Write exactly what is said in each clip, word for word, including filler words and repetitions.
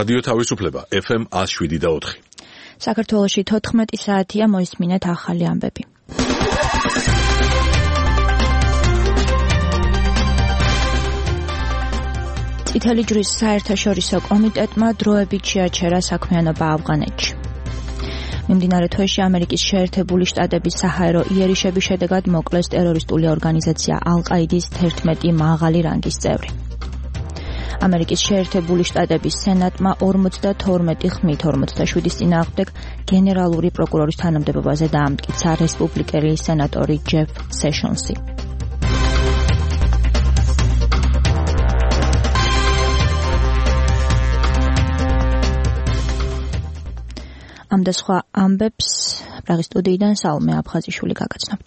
რადიო თავისუფლება ეფ ემ one oh seven და four. საქართველოში თოთხმეტი საათია, მოისმინეთ ახალი ამბები. წითელი ჯვრის საერთაშორისო კომიტეტმა დროებით შეაჩერა საქმიანობა ავღანეთში. მიმდინარე თვეში ამერიკის შეერთებული შტატების საჰაერო იერიშების შედეგად მოკლეს ტერორისტული ორგანიზაცია ალ-ყაიდის თერთმეტი მაღალი რანგის წევრი. ამერიკის შეერთებული შტატების სენატმა ორმოცდათორმეტი ხმით ორმოცდაშვიდის წინააღმდეგ გენერალური პროკურორის თანამდებობაზე დაამტკიცა რესპუბლიკელი სენატორი ჯეფ სეშონსი. ამ და სხვა ამბებს პრაღის სტუდიიდან საუმე აფხაზიშვილი გაგაცნობთ.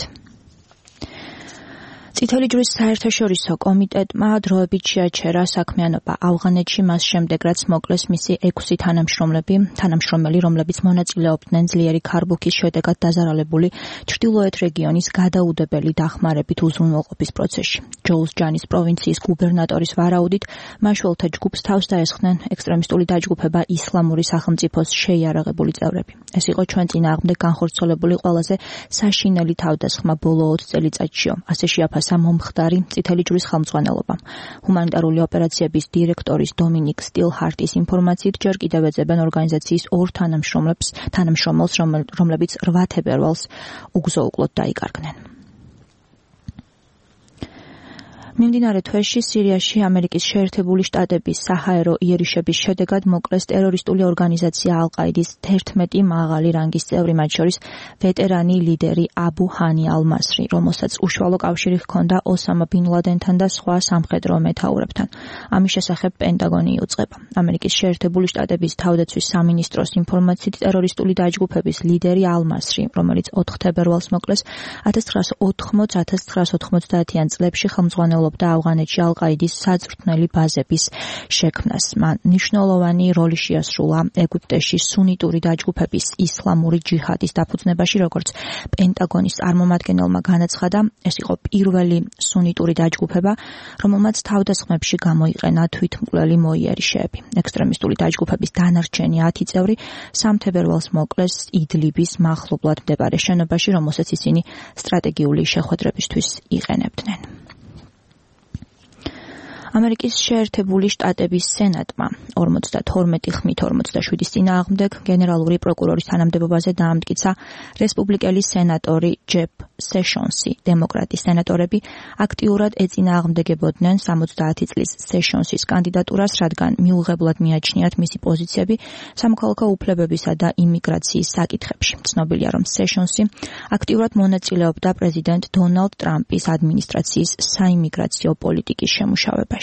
წითელი ჯვრის საერთაშორისო კომიტეტმა დროებით შეაჩერა საქმიანობა ავღანეთში მას შემდეგ, რაც მოკლეს მისი ექვსი თანამშრომლები, თანამშრომელი, რომლებიც მონაწილეობდნენ ძლიერი ქარბუქის შედეგად დაზარალებული ჩრდილოეთ რეგიონის გადაუდებელი დახმარებით უზრუნველყოფის პროცესში. ჯოუზჯანის პროვინციის გუბერნატორის ვარაუდით, მაშველთა ჯგუფს თავს დაესხნენ ექსტრემისტული დაჯგუფება ისლამური სახელმწიფოს შეიარაღებული წევრები. ეს იყო ჩვენ წინააღმდეგ განხორციელებული ყველაზე საშინელი თავდასხმა ბოლო ოც წელიწადშიო, ასე შეაფასა მომხდარი წითელი ჯვრის ხელმძღვანელობამ. ჰუმანიტარული ოპერაციების დირექტორის დომინიკ სტილჰარტის ინფორმაციით, ჯერ კიდევ ეძებენ ორგანიზაციის ორ თანამშრომლებს, თანამშრომელს, რომლებიც რვა თებერვალს უგზო-უკლოდ დაიკარგნენ. მიმდინარე თვეში სირიაში ამერიკის შეერთებული შტატების საჰაერო იერიშების შედეგად მოკლეს ტერორისტული ორგანიზაცია ალ-ყაიდის თერთმეტი მაღალი რანგის წევრი, მათ შორის ვეტერანი ლიდერი აბუ ჰანი ალ-მასრი, რომელსაც უშუალო კავშირი ჰქონდა ოსამა ბინ ლადენთან და სხვა სამხედრო მეთაურებთან. ამის შესახებ პენტაგონი იუწყება. ამერიკის შეერთებული შტატების თავდაცვის სამინისტროს ინფორმაციით, ტერორისტული დაჯგუფების ლიდერი ალ-მასრი, რომელიც ოთხ თებერვალს მოკლეს, ათას ცხრაასა ოთხმოც - ათას ცხრაასა ოთხმოცდაათიან წლებში ხელმძღვანელობდა ავღანეთში ალ-ყაიდის საძვრთნელი ბაზების შექმნას. მან მნიშვნელოვანი როლი შეასრულა ეგვიპტეში სუნიტური დაჯგუფების ისლამური ჯიჰადის დაფუძნებაში, როგორც პენტაგონის წარმომადგენელმა განაცხადა, ეს იყო პირველი სუნიტური დაჯგუფება, რომელმაც თავდასხმებში გამოიყენა თვითმკვლელი მოიერიშეები. ექსტრემისტული დაჯგუფების დანარჩენი ათი წევრი სამ თებერვალს მოკლეს იდლიბის მახლობლად მდებარე შენობაში, რომელსაც ისინი სტრატეგიული შეხვედრებისთვის იყენებდნენ. ამერიკის შეერთებული შტატების სენატმა ორმოცდათორმეტი ხმით ორმოცდაშვიდის წინააღმდეგ გენერალური პროკურორის თანამდებობაზე დაამტკიცა რესპუბლიკელი სენატორი ჯეფ სეშონსი. დემოკრატი სენატორები აქტიურად ეწინააღმდეგებოდნენ სამოცდაათი წლის სეშონსის კანდიდატურას, რადგან მიუღებლად მიაჩნიათ მისი პოზიციები სამოქალაქო უფლებებისა და იმიგრაციის საკითხებში. ცნობილია, რომ სეშონსი აქტიურად მონაწილეობდა პრეზიდენტ დონალდ ტრამპის ადმინისტრაციის საიმიგრაციო პოლიტიკის შემუშავებაში.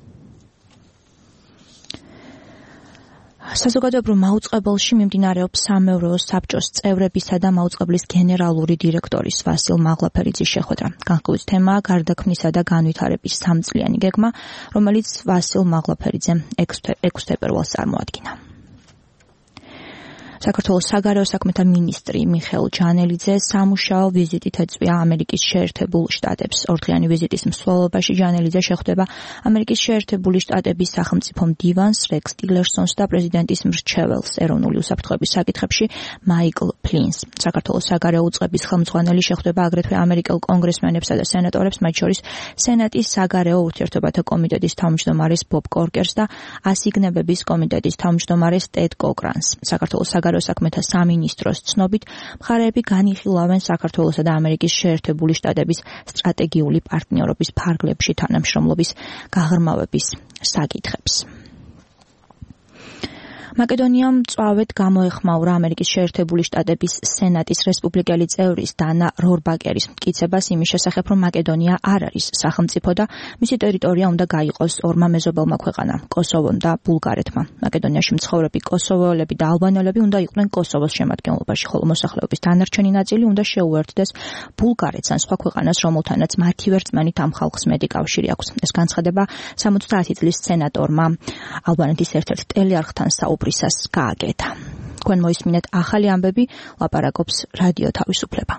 საზოგადოებრივ მაუწყებელში მიმდინარეობს სამეურვეო საბჭოს წევრებისა და მაუწყებლის გენერალური დირექტორის ვასილ მაღლაფერიძის შეხვედრა. განხილვის თემაა გარდაქმნისა და განვითარების სამწლიანი გეგმა, რომელიც ვასილ მაღლაფერიძემ ექვსი თებერვალს წარმოადგინა. საქართველოს საგარეო საქმეთა მინისტრი მიხეილ ჯანელიძე სამუშაო ვიზიტით ეწვია ამერიკის შეერთებულ შტატებს. ორდღიანი ვიზიტის მსვლელობაში ჯანელიძე შეხვდება ამერიკის შეერთებული შტატების სახელმწიფო მდივანს რეკს ტილერსონს და პრეზიდენტის მრჩეველს ეროვნული უსაფრთხოების საკითხებში მაიკლ ფლინს. საქართველოს საგარეო უწყების ხელმძღვანელი შეხვდება აგრეთვე ამერიკელ კონგრესმენებსა და სენატორებს, მათ შორის სენატის საგარეო ურთიერთობათა კომიტეტის თავმჯდომარეს ბობ კორკერს და ასიგნებების კომიტეტის თავმჯდომარეს ტედ კოკრანს. საქართველოს საქმეთა სამინისტროს ცნობით, მხარეები განიხილავენ საქართველოსა და ამერიკის შეერთებული შტატების სტრატეგიული პარტნიორობის ფარგლებში თანამშრომლობის გაღრმავების საკითხებს. მაკედონიამ მწვავედ გამოეხმაურა ამერიკის შეერთებული შტატების სენატის რესპუბლიკელი წევრის დანა რორბაკერის მტკიცებას იმის შესახებ, რომ მაკედონია არ არის სახელმწიფო და მისი ტერიტორია უნდა გაიყოს ორმა მეზობელმა ქვეყანამ, კოსოვომ და ბულგარეთმა. მაკედონიაში მცხოვრები კოსოვოელები და ალბანელები უნდა იყვნენ კოსოვოს შემადგენლობაში, ხოლო მოსახლეობის დანარჩენი ნაწილი უნდა შეუერთდეს ბულგარეთს ან სხვა ქვეყანას, რომელთანაც მათივე რწმენით ამ ხალხს მეტი კავშირი აქვს. ეს განცხადება სამოცდაათი წლის სენატორმა ალბანეთის ერთ-ერთ ტელეარხთან საუბრისას გააკეთა. თქვენ მოისმინეთ ახალი ამბები, ლაპარაკობს რადიო თავისუფლება.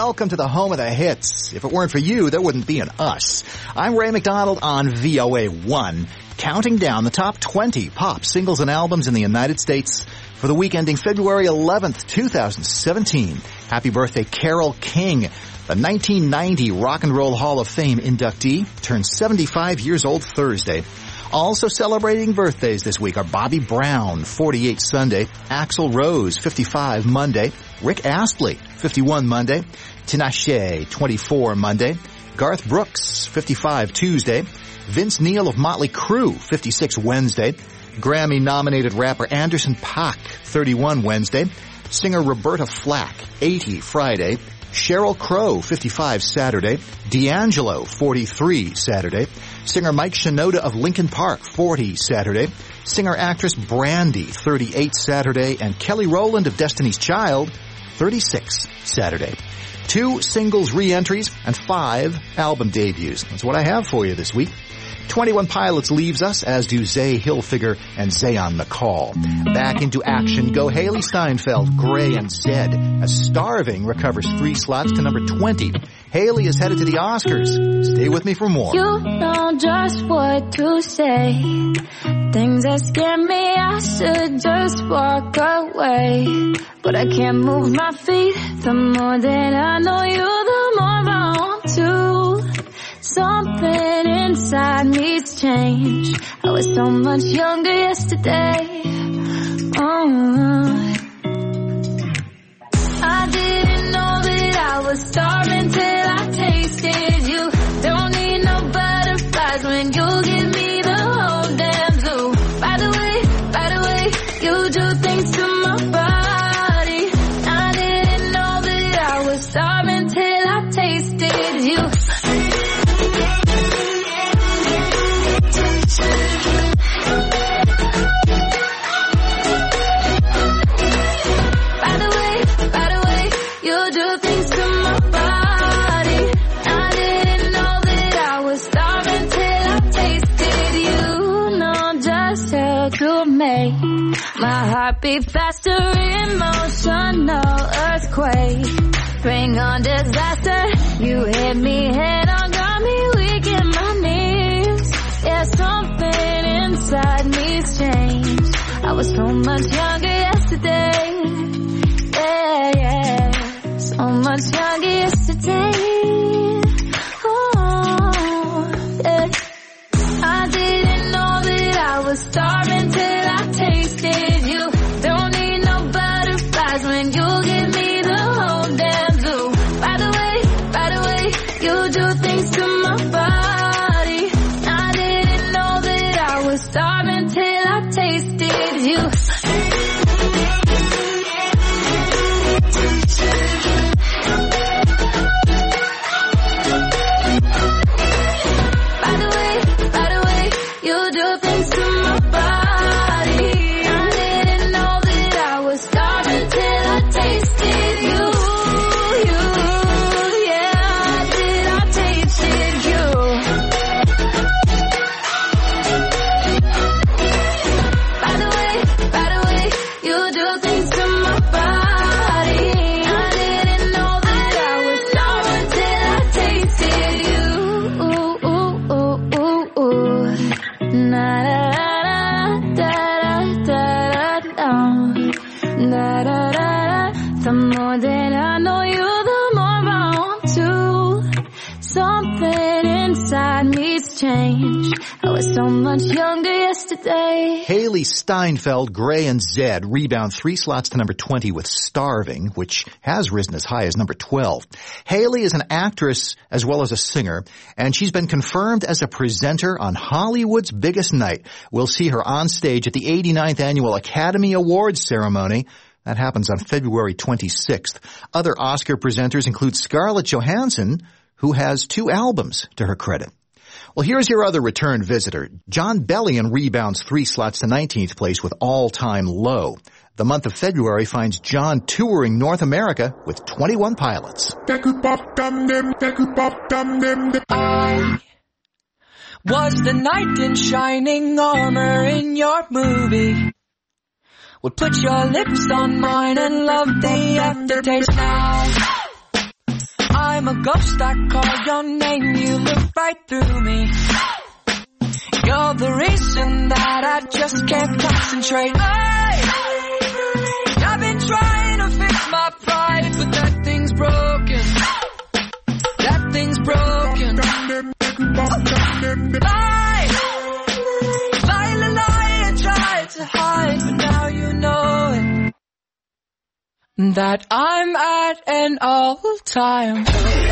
welcome to the home of the hits. If it weren't for you, there wouldn't be an us. I'm Ray McDonald on V O A one, counting down the top twenty pop singles and albums in the United States for the week ending February eleventh, twenty seventeen. Happy birthday, Carole King. The nineteen ninety Rock and Roll Hall of Fame inductee turned seventy-five years old Thursday. Also celebrating birthdays this week are Bobby Brown, forty-eight Sunday, Axl Rose, fifty-five Monday, Rick Astley, fifty-one Monday, Tinashe, twenty-four Monday, Garth Brooks, fifty-five Tuesday, Vince Neil of Motley Crue, fifty-six Wednesday, Grammy-nominated rapper Anderson .Paak, thirty-one Wednesday, singer Roberta Flack, eighty Friday, Sheryl Crow, fifty-five Saturday, D'Angelo, forty-three Saturday, singer Mike Shinoda of Linkin Park, forty Saturday, singer-actress Brandy, thirty-eight Saturday, and Kelly Rowland of Destiny's Child, thirty-six Saturday. Two singles re-entries and five album debuts. That's what I have for you this week. twenty-one Pilots leaves us, as do Zay Hilfiger and Zayon McCall. Back into action go Haley Steinfeld, Gray, and Zed, as Starving recovers three slots to number twenty. Haley is headed to the Oscars. Stay with me for more. You know just what to say. Things that scare me, I should just walk away. But I can't move my feet. The more that I know you, the more I want to. Something inside needs change. I was so much younger yesterday. Oh, I didn't know that I was starving till I tasted you. Don't need no butterflies when you give me the whole damn zoo. By the way, by the way, you do things to my body. I didn't know that I was starving till I tasted you. My heart beat faster, emotional earthquake. Bring on disaster. You hit me head on, got me weak in my knees. Yeah, something inside needs change. I was so much younger yesterday. Yeah, yeah, so much younger yesterday. Oh, yeah. I didn't know that I was starving till I tasted you. Don't need no butterflies when you give me the whole damn zoo. By the way, by the way, you do things to my body. I didn't know that I was starving till I tasted you. So much younger yesterday. Haley Steinfeld, Gray, and Zed rebound three slots to number twenty with Starving, which has risen as high as number twelve. Haley is an actress as well as a singer, and she's been confirmed as a presenter on Hollywood's biggest night. We'll see her on stage at the eighty-ninth Annual Academy Awards ceremony. That happens on February twenty-sixth. Other Oscar presenters include Scarlett Johansson, who has two albums to her credit. Well, here's your other return visitor. Jon Bellion rebounds three slots to nineteenth place with All Time Low. The month of February finds John touring North America with twenty-one Pilots. I was the knight in shining armor in your movie. Would put your lips on mine and love the aftertaste now. I'm a ghost, I call your name, you look right through me. You're the reason that I just can't concentrate. I, I've been trying to fix my pride, but that thing's broken. That thing's broken. Lie, lie, lie, lie, I tried to hide, but now you know it. That I'm at an all-time.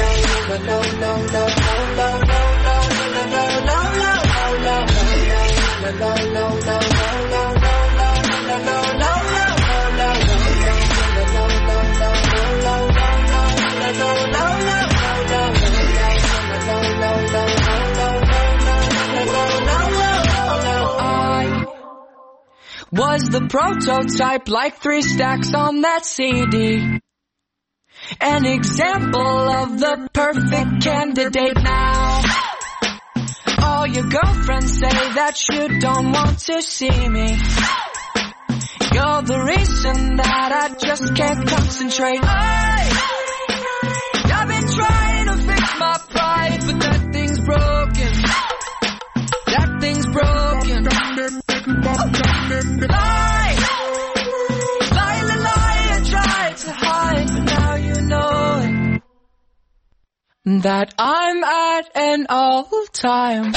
Was the prototype like three stacks on that C D? An example of the perfect candidate now. All your girlfriends say that you don't want to see me. You're the reason that I just can't concentrate. I, I've been trying to fix my pride, but that thing's broken. That thing's broken. Lie, lie, lie, lie, I tried to hide, but now you know it. That I'm at an all-time.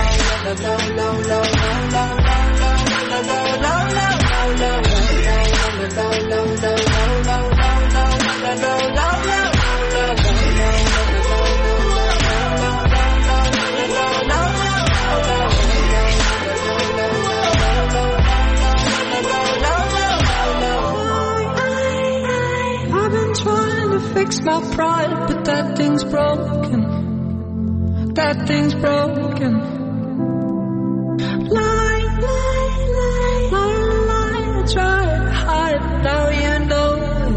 Fix my pride, but that thing's broken. That thing's broken. Lie, lie, lie, lie, lie, I try to hide, now you know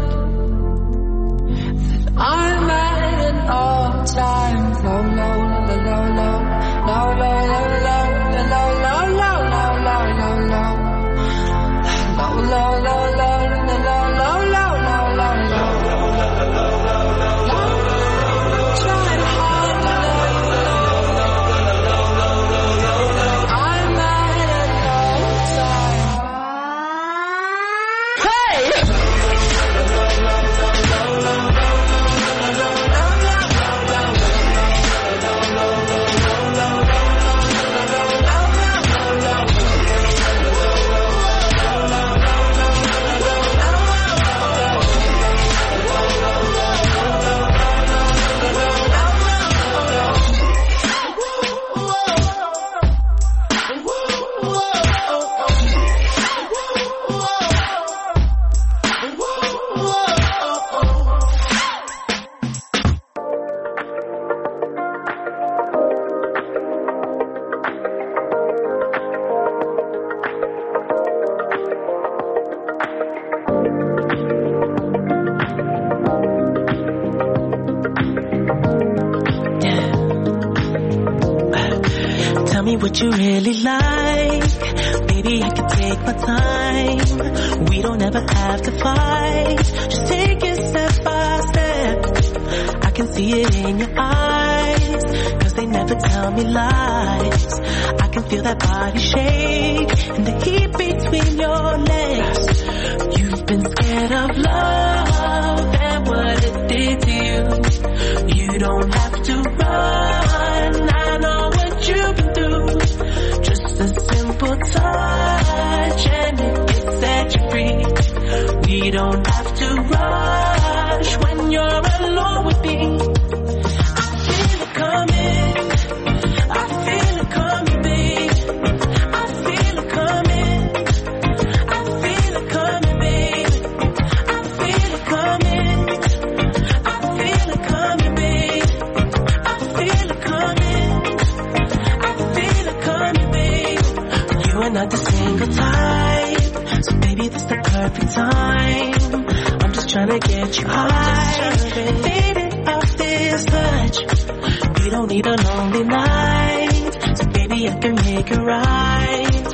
that I'm at an all-time low, low, low, low, low, low, low, low, low, low, low, low, low, low, low, low, low, low, low. What you really like, baby, I can take my time. We don't ever have to fight, just take it step by step. I can see it in your eyes, cause they never tell me lies. I can feel that body shake and the heat between your legs. You've been scared of love and what it did to you. You don't have to run, I know what you've been through. Just a simple touch and it can set you free. We don't have to rush when you're alone with me. I feel it coming, I feel it coming, babe. I feel it coming, I feel it coming, babe. I feel it coming, I feel it coming, babe. I feel it coming, I feel it coming, babe. You are not the single type, so baby this the perfect time. I'm just trying to get you high, faded off this touch. We don't need a lonely night, so baby I can make it right. You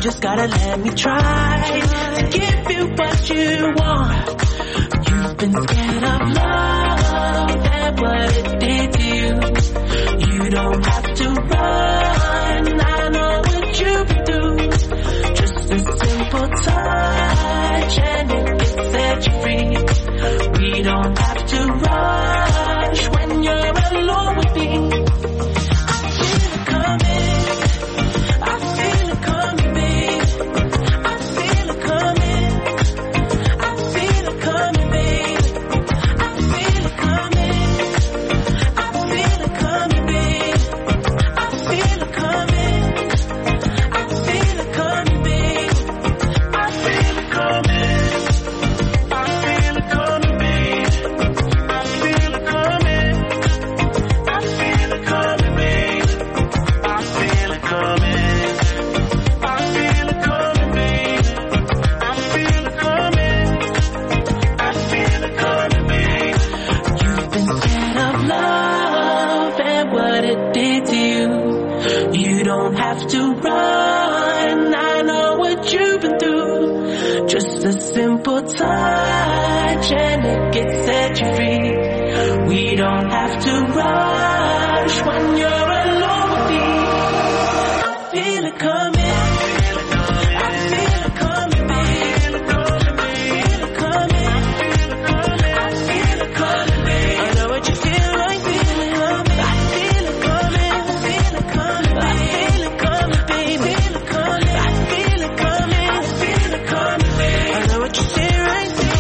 just gotta let me try to give you what you want. You've been scared of love and what it did to you. You don't have to run, I know what you've been through. Just a simple touch and it can set you free. We don't have to rush when you're alone with me. I feel it coming, I feel it coming, babe. I feel it coming, I feel it coming, babe. I feel it coming, I feel it coming, babe. I feel it coming, I feel it coming, babe. I feel it coming, I feel it coming, babe. I feel it coming, I feel it coming, babe. I feel it coming, I feel it coming, babe. I feel it coming, I feel it coming, babe. You've been scared of love and what it did to you. You don't have to run, I know what you've been through. Just a simple touch and it gets set you free. We don't have to rush when you're alone with me. I feel it coming, I feel it coming, babe. I feel it coming, I feel it coming, babe. I know what you feel like, feel it coming. I feel it coming, I feel it coming, I feel it coming, babe. I feel it coming, I feel it coming, I feel it coming, babe. I know what you feel right, feel it.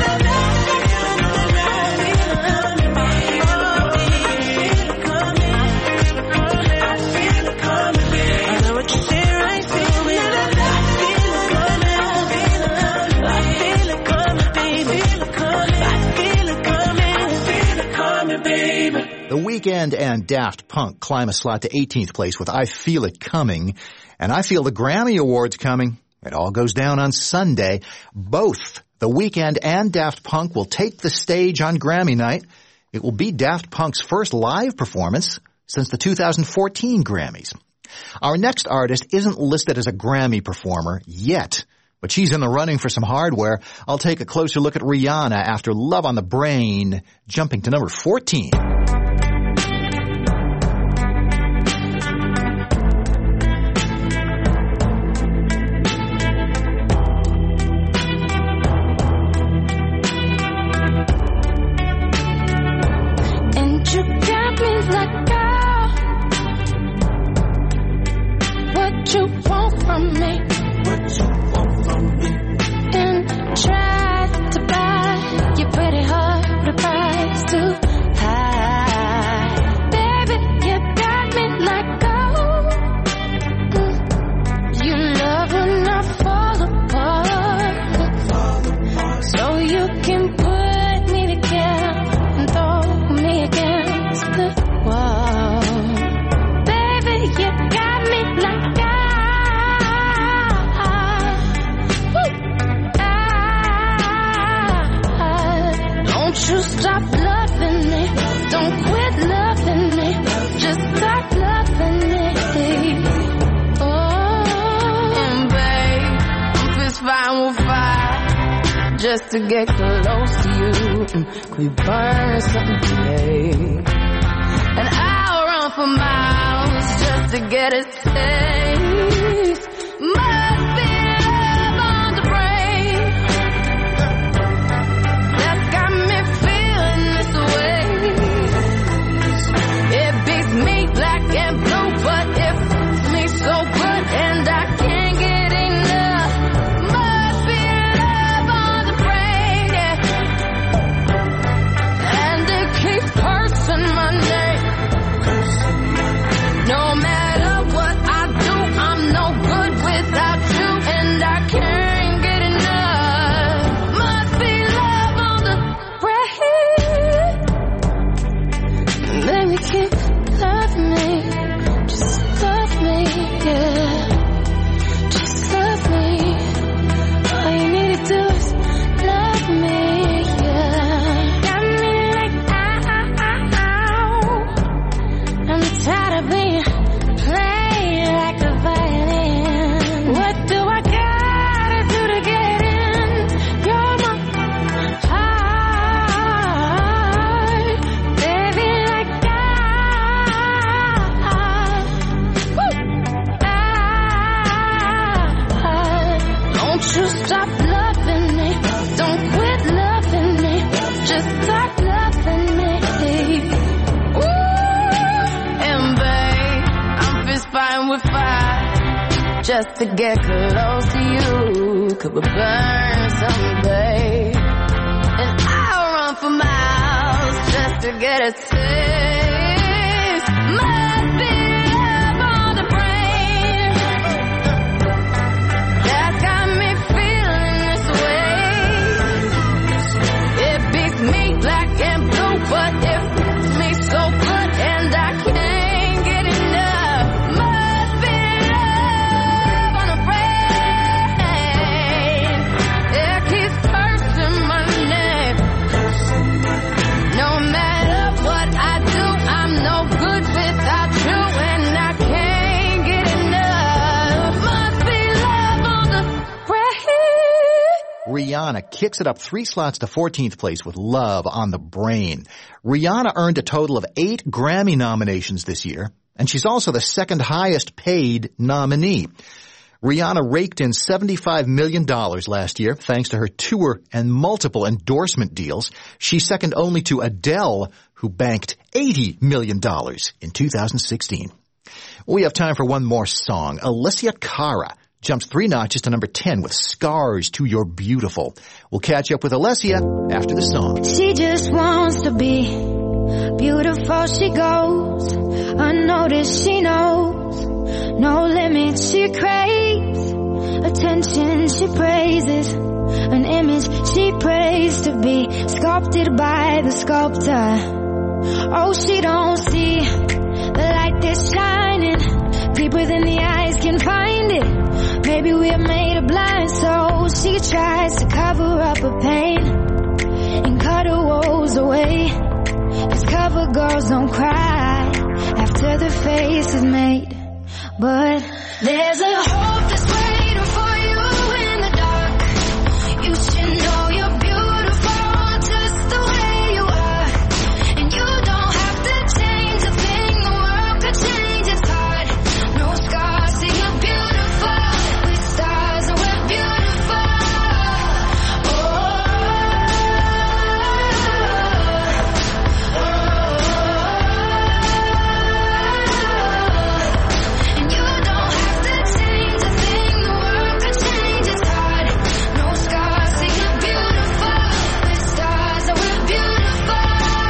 The Weeknd and Daft Punk climb a slot to eighteenth place with I Feel It Coming, and I feel the Grammy Awards coming. It all goes down on Sunday. Both The Weeknd and Daft Punk will take the stage on Grammy night. It will be Daft Punk's first live performance since the two thousand fourteen Grammys. Our next artist isn't listed as a Grammy performer yet, but she's in the running for some hardware. I'll take a closer look at Rihanna after Love on the Brain, jumping to number fourteen. You want from me, what you want from me, and try to buy your pretty heart with a price too high. Baby, you got me like gold. Mm. You love when I fall apart, fall apart. So you can put me together and throw me against the wall. Baby, you got me like gold. Don't you stop loving me, don't quit loving me, just stop loving me. Oh, and babe, I'm fist fighting with fire just to get close to you. Could we burn something today? And I'll run for miles just to get a taste. Must be love on the brain that's got me feeling this way. It beats me black and blue, but it fits me so good, and I can't get enough. Must be love on the brain, yeah. And it keeps cursing my name. No matter what I do, I'm no good without you, and I can't get enough. Must be love on the brain. Baby, keep love me, just love me, yeah. Just love me. All you need to do is love me, yeah. Got me like ow. I'm tired of being played like a violin. What do run with fire just to get close to you. Could we burn someday? And I'll run for miles just to get a taste. Must be love on the brain that's got me feeling this way. It beats me black and blue, but it fits me so good, and I can't get enough. Must be love on the brain. It keeps cursing my name. No matter what I do, I'm no good without you, and I can't get enough. Must be love on the brain. Rihanna kicks it up three slots to fourteenth place with Love on the Brain. Rihanna earned a total of eight Grammy nominations this year, and she's also the second highest paid nominee. Rihanna raked in seventy-five million dollars last year thanks to her tour and multiple endorsement deals. She's second only to Adele, who banked eighty million dollars in two thousand sixteen. We have time for one more song. Alessia Cara jumps three notches to number ten with Scars to Your Beautiful. We'll catch up with Alessia after the song. She just wants to be beautiful. She goes unnoticed. She knows no limits. She craves attention. She praises an image she prays to be sculpted by the sculptor. Oh, she don't see the light that's shining deeper than the eyes can find it. Maybe we're made of blind souls. She tries to cover up her pain and cut her woes away. 'Cause cover girls don't cry after the face is made. But there's a hope that's waiting for you in the dark. You should know you're beautiful just the way you are. And you don't have to change a thing. The world could change its heart. No scars, see you're beautiful. With stars and we're beautiful. Oh, oh, oh, oh. And you don't have to change a thing. The world could change its heart. No scars, see you're beautiful. With stars and we're beautiful.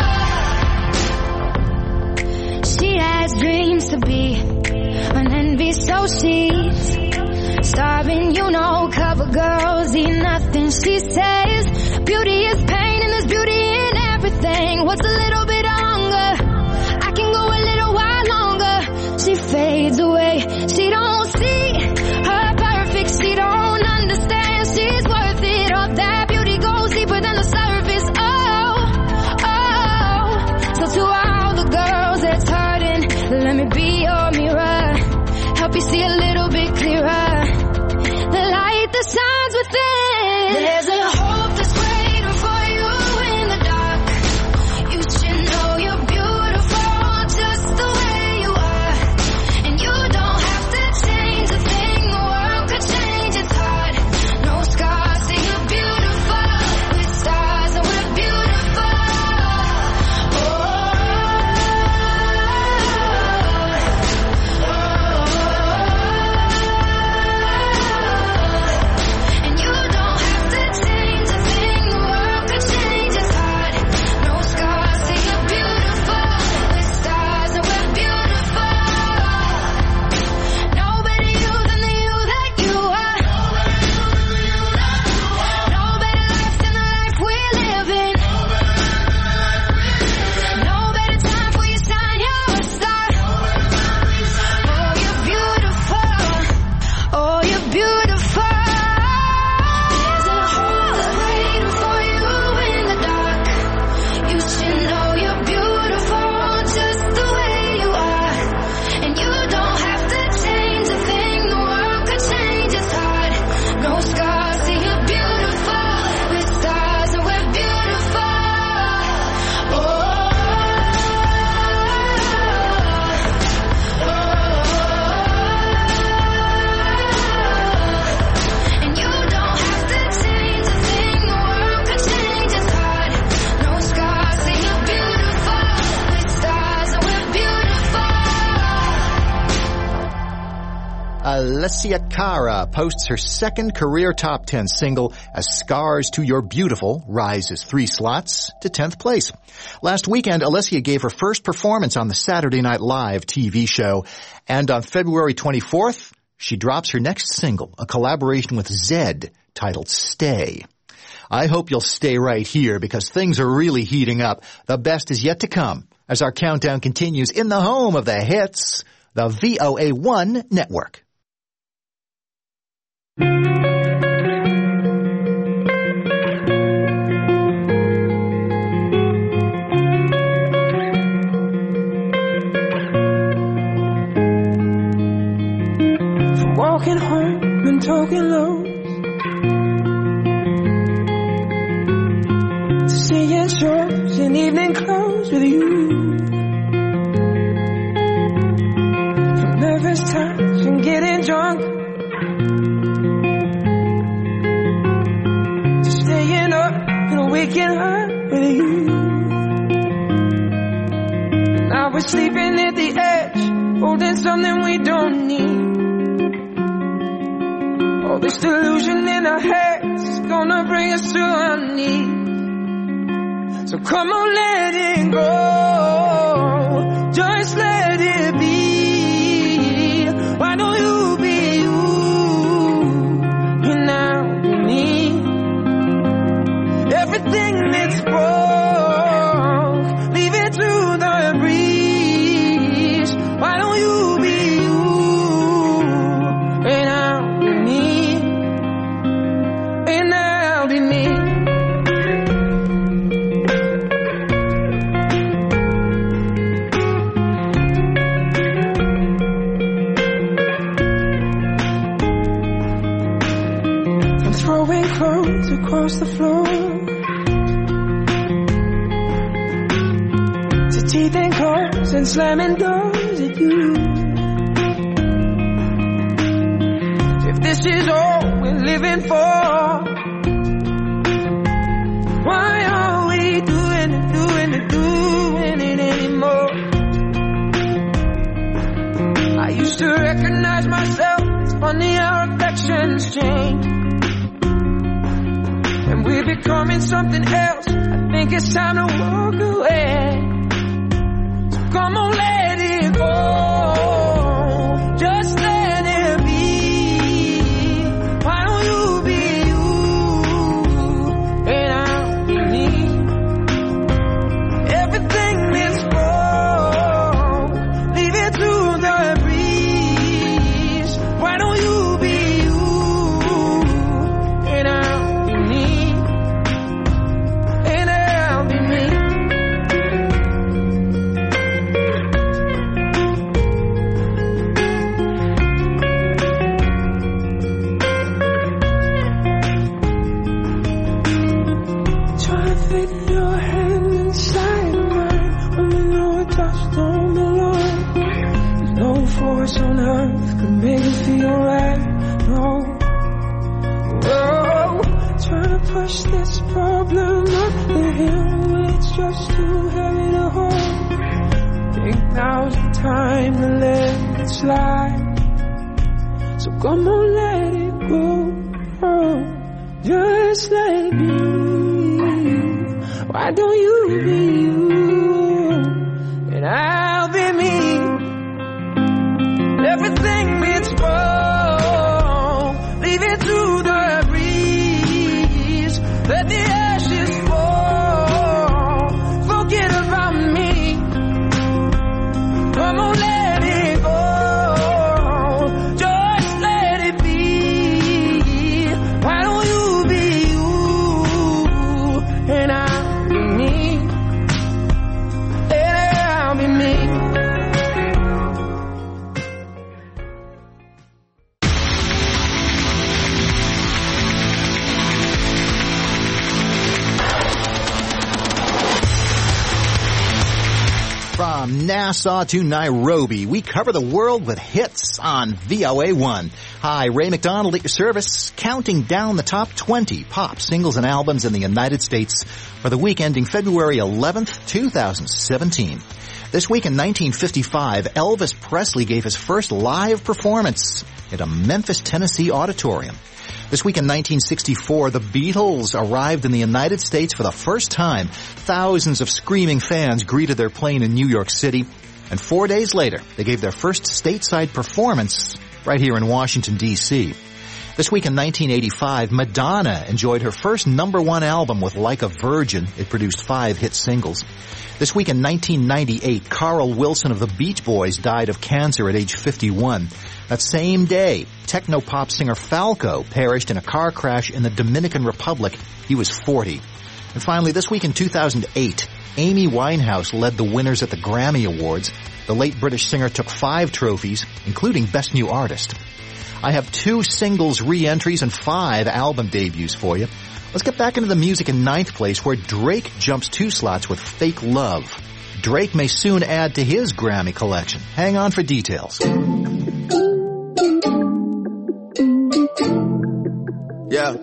She has dreams to be an envy, so she's starving, you know. Cover girls eat nothing. She says beauty is pain and there's beauty in everything. What's a little bit of hunger? I can go a little while longer. She fades away. She don't see her perfect. She don't understand she's worth it. All that beauty goes deeper than the surface. Oh, oh. So to all the girls that's hurting, let me be your mirror. Help you see a little bit clearer. The light that shines within. There's a hope that's waiting for you in the dark. You should know you're beautiful just the way you are. And you don't have to Alessia Cara posts her second career top ten single as Scars to Your Beautiful rises three slots to tenth place. Last weekend, Alessia gave her first performance on the Saturday Night Live T V show, and on February twenty-fourth, she drops her next single, a collaboration with Zedd titled Stay. I hope you'll stay right here because things are really heating up. The best is yet to come as our countdown continues in the home of the hits, the V O A one Network. From walking home and talking low to seeing shows in evening clothes with you, from nervous touch and getting drunk to staying up and waking up with you. Now we're sleeping at the edge, holding something we don't need. All this delusion in our heads gonna bring us to our knees. So come on, let it go, just let it be. Why don't you be you, and I'll be me. Everything that's broke, leave it to the breeze. Why don't you be you, and I'll be me, and I'll be me. Throwing clothes across the floor to teething cars and slamming doors at you. If this is all we're living for, why are we doing it, doing it, doing it anymore? I used to recognize myself. It's funny how affections change. And we're becoming something else. I think it's time to walk away. So come on, let it go, just let it be. Why don't you be you, and I'll be me. Everything that's broke, leave it to the breeze. Why don't you be you, and I'll be me. Force on earth could make it feel right. No, whoa, trying to push this problem up the hill when it's just too heavy to hold. Think now's the time to let it slide. So come on, let it go, oh, just let it be. Why don't you be you, and I'll be me. Everything that's wrong, leave it to the breeze. Let the ashes fall, forget about me. Come on, let it go, just let it be. Why don't you be you, and I'll be me, and I'll be me. From Nassau to Nairobi, we cover the world with hits on V O A one. Hi, Ray McDonald at your service, counting down the top twenty pop singles and albums in the United States for the week ending February eleventh, two thousand seventeen. This week in nineteen fifty-five, Elvis Presley gave his first live performance. at a Memphis, Tennessee auditorium. This week in nineteen sixty-four, the Beatles arrived in the United States for the first time. Thousands of screaming fans greeted their plane in New York City. And four days later, they gave their first stateside performance right here in Washington, D C This week in nineteen eighty-five, Madonna enjoyed her first number one album with Like a Virgin. It produced five hit singles. This week in nineteen ninety-eight, Carl Wilson of the Beach Boys died of cancer at age fifty-one. That same day, techno-pop singer Falco perished in a car crash in the Dominican Republic. He was forty. And finally, this week in two thousand eight, Amy Winehouse led the winners at the Grammy Awards. The late British singer took five trophies, including Best New Artist. I have two singles re-entries and five album debuts for you. Let's get back into the music in ninth place, where Drake jumps two slots with Fake Love. Drake may soon add to his Grammy collection. Hang on for details. Yeah.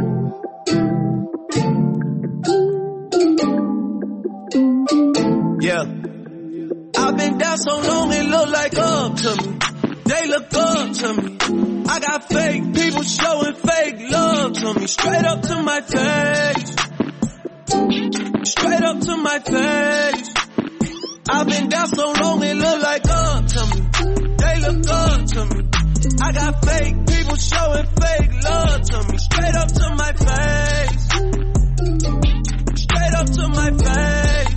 Yeah. I've been down so long it look like up to me. They look up to me. I got fake people showing fake love to me. Straight up to my face. Straight up to my face. I've been down so long it look like up to me. They look up to me. I got fake people showing fake love to me. Straight up to my face. Straight up to my face.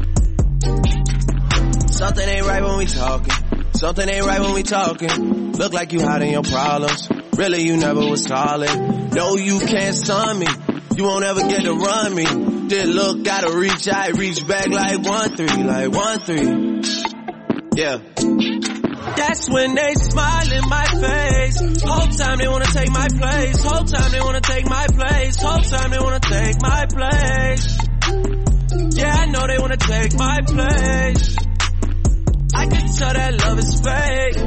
Something ain't right when we talking. Something ain't right when we talking. Look like you hiding your problems. Really, you never was solid. No, you can't stun me. You won't ever get to run me. Did look, gotta reach out, reach back like one three, like one three. Yeah. That's when they smile in my face. Whole time they wanna take my place. Whole time they wanna take my place. Whole time they wanna take my place. Yeah, I know they wanna take my place. I can tell that love is fake.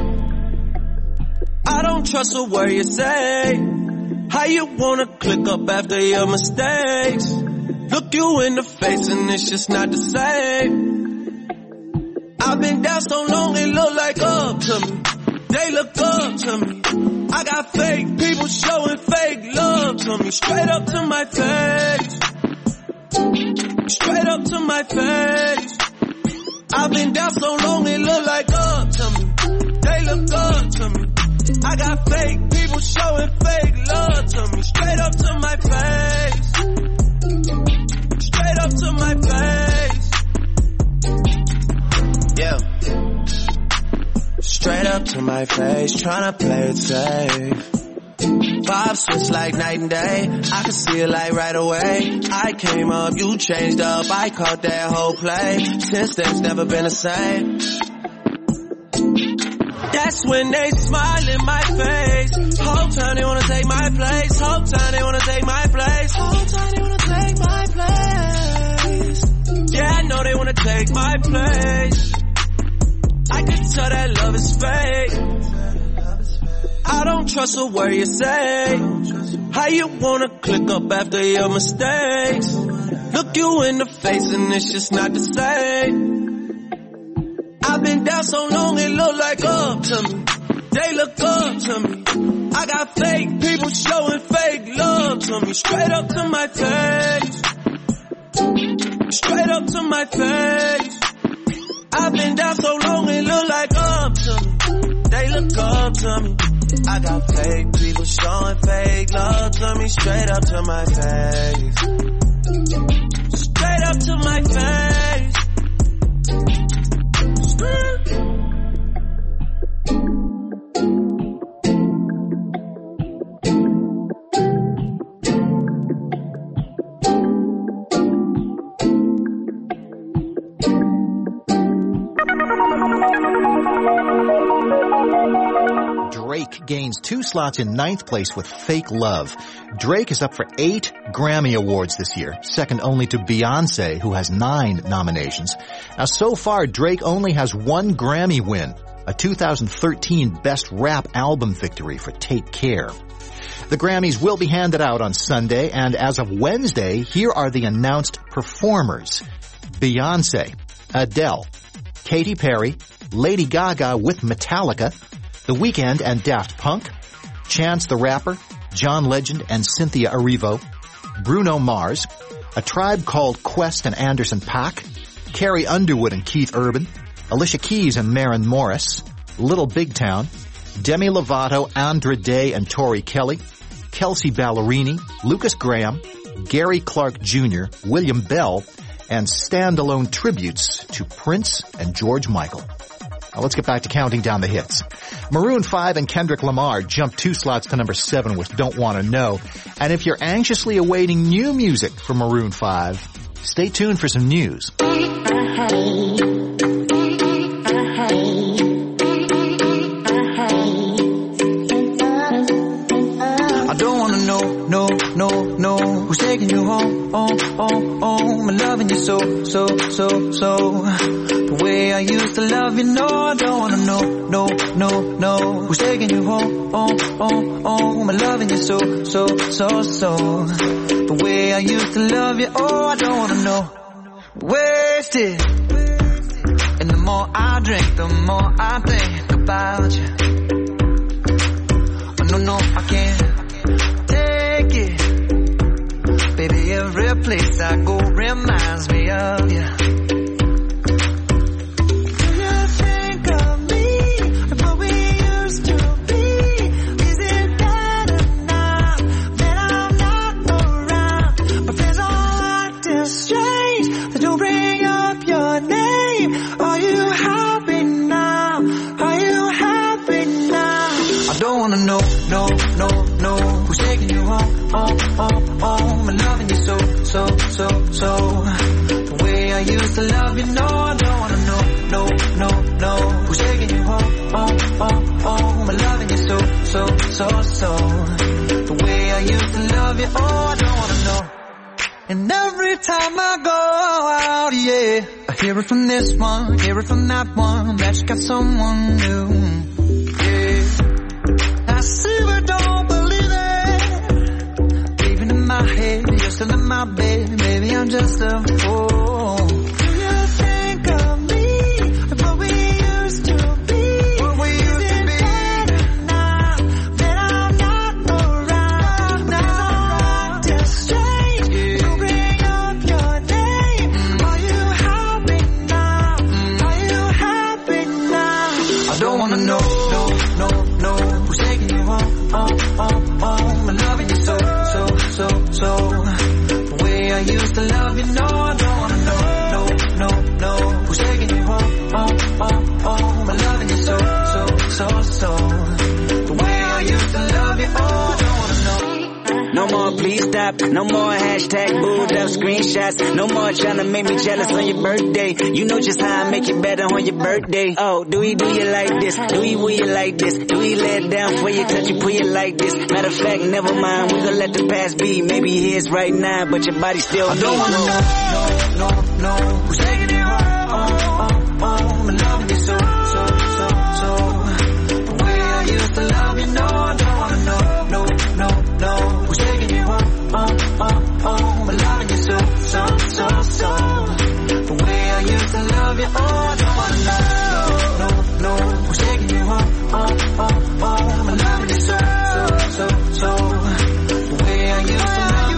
I don't trust a word you say. How you wanna click up after your mistakes? Look you in the face and it's just not the same. I've been down so long it look like up to me. They look up to me. I got fake people showing fake love to me. Straight up to my face. Straight up to my face. I've been down so long it look like up to me. They look up to me. I got fake people showing fake love to me. Straight up to my face. Straight up to my face. Yeah. Straight up to my face, tryna play it safe. Vibe switch like night and day. I can see it like right away. I came up, you changed up. I caught that whole play. Since then it's never been the same. That's when they smile in my face. Whole time they wanna take my place. Whole time they wanna take my place. Whole time they wanna take my place. Yeah, I know they wanna take my place. I can tell that love is fake. I don't trust a word you say. How you wanna click up after your mistakes? Look you in the face and it's just not the same. I've been down so long it look like up to me. They look up to me. I got fake people showing fake love to me. Straight up to my face. Straight up to my face. I've been down so long it look like up to me. They look up to me. I got fake people showing fake love to me. Straight up to my face. Straight up to my face. Drake gains two slots in ninth place with Fake Love. Drake is up for eight Grammy Awards this year, second only to Beyonce, who has nine nominations. Now, so far, Drake only has one Grammy win, a two thousand thirteen Best Rap Album victory for Take Care. The Grammys will be handed out on Sunday, and as of Wednesday, here are the announced performers. Beyonce, Adele, Katy Perry, Lady Gaga with Metallica, The Weeknd and Daft Punk, Chance the Rapper, John Legend and Cynthia Erivo, Bruno Mars, A Tribe Called Quest and Anderson .Paak, Carrie Underwood and Keith Urban, Alicia Keys and Maren Morris, Little Big Town, Demi Lovato, Andra Day and Tori Kelly, Kelsey Ballerini, Lucas Graham, Gary Clark Junior, William Bell, and standalone tributes to Prince and George Michael. Now let's get back to counting down the hits. Maroon five and Kendrick Lamar jumped two slots to number seven with Don't Wanna Know. And if you're anxiously awaiting new music from Maroon five, stay tuned for some news. I don't wanna know, no, no, no, who's taking you home, home, home, home, and loving you so, so, so, so, the way I used to love you. No, I don't wanna know, no, no, no, who's taking you home, home, home, home, and loving you so, so, so, so, the way I used to love you. Oh, I don't wanna know. Wasted, and the more I drink, the more I think about you. Oh, no, no, I can't take it. Baby, every place I go reminds me of you. Do you think of me, of what we used to be? Is it better now that I'm not around? My friends all acting strange, they don't bring up your name. Are you happy now? Are you happy now? I don't wanna know, no, no, no, who's taking you home, home, home, home, and loving you so, so, so, so, the way I used to love you. No, I don't wanna know, no, no, no, who's taking you home, home, home, home, and loving you so, so, so, so, the way I used to love you. Oh, I don't wanna know. And every time I go out, yeah, I hear it from this one, hear it from that one, that you got someone new. Yeah, I see but don't believe it. Even in my head, you're still in my bed. Maybe I'm just a fool. Do you think of me, of what we used to be? What we used to be. Now that I'm not around, now I'm acting strange. You bring up your name. Are you happy now? Are you happy now? I don't wanna know, no, no, no, who's taking you home, home, home, home, and loving you so, so, so, so, the way I used to love you. No, I don't wanna know, no, no, no, who's taking you home, home, home, home, and loving you so, so, so, so, the way I used to love you. Oh, I don't wanna know. No more please stop, no more hashtag booed up screenshots, no more trying to make me jealous on your birthday. You know just how I make it better on your birthday. Oh, do we do you like this? Do we will you like this? Do we let it down for you, touch you, pull you like this? Matter of fact, never mind, we gonna let the past be. Maybe here's right now, but your body still I don't wanna know, no, no, no, who's taking you home, home, home, and loving you so, so, so, so, the way I used to love you. No, I don't wanna know, no, no, no, who's taking you home, home, home, home, and loving you so, so, so, so, the way I used to love you. Oh, I don't wanna know, no, no, no, who's taking you home, home, home, home, and loving you so, so, so, so, the way I used to love you.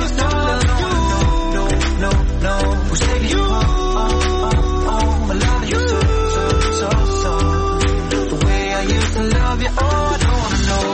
No, no, no, who's taking you home, home, home, and loving you so, so, so, so, the way I used to love you. Oh, I don't wanna know.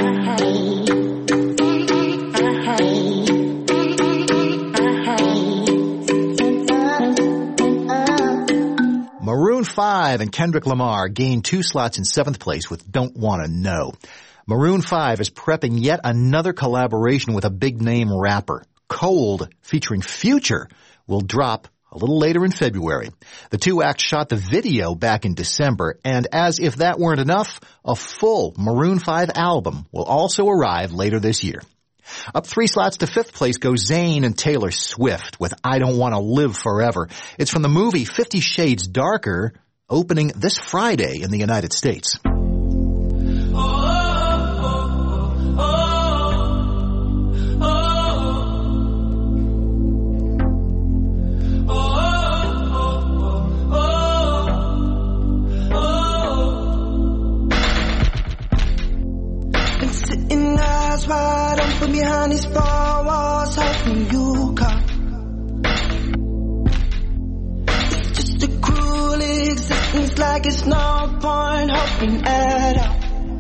Maroon five and Kendrick Lamar gained two slots in seventh place with Don't Wanna Know. Maroon five is prepping yet another collaboration with a big-name rapper. Cold, featuring Future, will drop a little later in February. The two acts shot the video back in December, and as if that weren't enough, a full Maroon five album will also arrive later this year. Up three slots to fifth place go Zayn and Taylor Swift with I Don't Want to Live Forever. It's from the movie Fifty Shades Darker, opening this Friday in the United States. sitting eyes wide open behind these four walls, hoping you come. It's just a cruel existence, like it's no point hoping at all.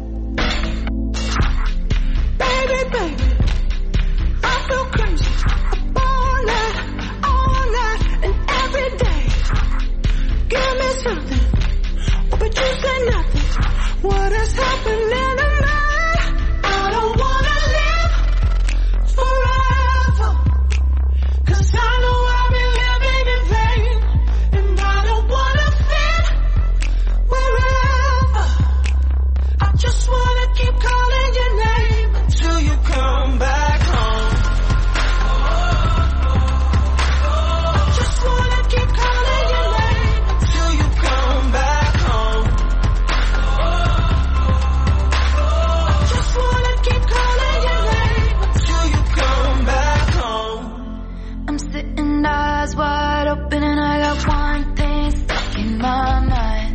Baby, baby, I feel crazy all night, all night, and every day. Give me something, but you say nothing. What is happening to me? I don't wanna live forever, 'cause I know I've been living in vain, and I don't wanna fit wherever. I just wanna keep calling your name until you come back home. I just wanna keep calling your name until you come back home. I just wanna keep calling your name until you come back home. I'm sitting eyes wide open and I got one thing stuck in my mind.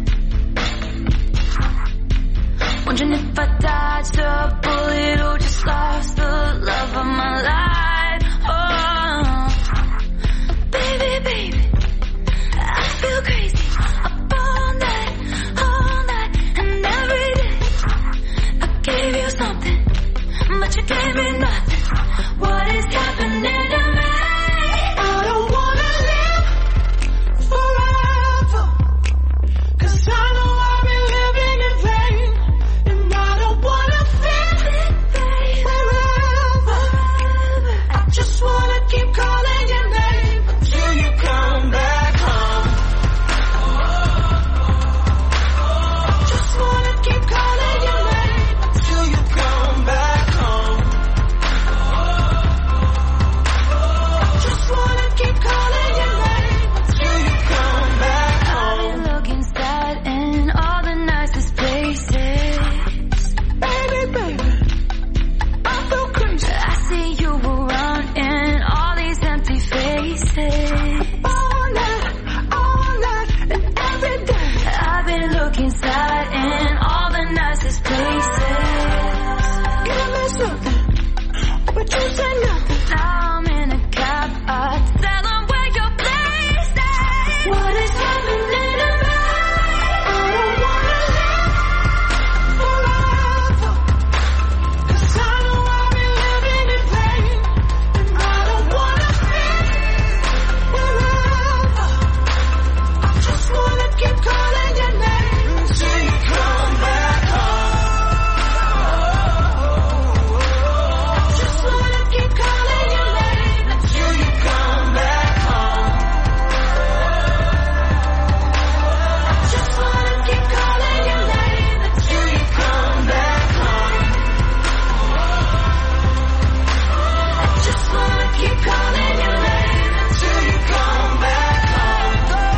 Wondering if I dodged a bullet or just lost the love of my life. Oh, baby, baby, I feel crazy up all night, all night, and every day. I gave you something, but you gave me nothing. What is happening to me? I don't wanna live forever, 'cause I know I've been living in vain, and I don't wanna fit wherever. I just wanna keep calling your name until you come back home. I just wanna keep calling your name until you come back home. I just wanna keep calling your name until you come back home. I've been looking sad in all the nicest places. Baby, baby, I feel crazy. I see you around in all these empty faces. All night, all night, and every day. I've been looking sad in all the nicest places. Give me something, but you say nothing. Now I'm in a cab, I tell them where your place is. What is happening to me? I don't wanna live forever, 'cause I know I've been living in vain, and I don't wanna fit wherever. I just wanna keep calling your name until you come back home. I just wanna keep calling your name until you come back home. I just wanna keep calling your name until you come back home. I just wanna keep calling your name until you come back home.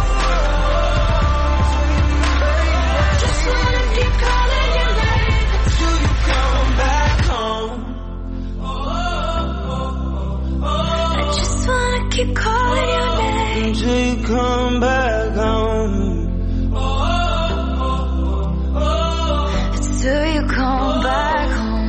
I just wanna keep calling your name until you come back home. I just wanna keep calling your name until you come back home. Until you come back home.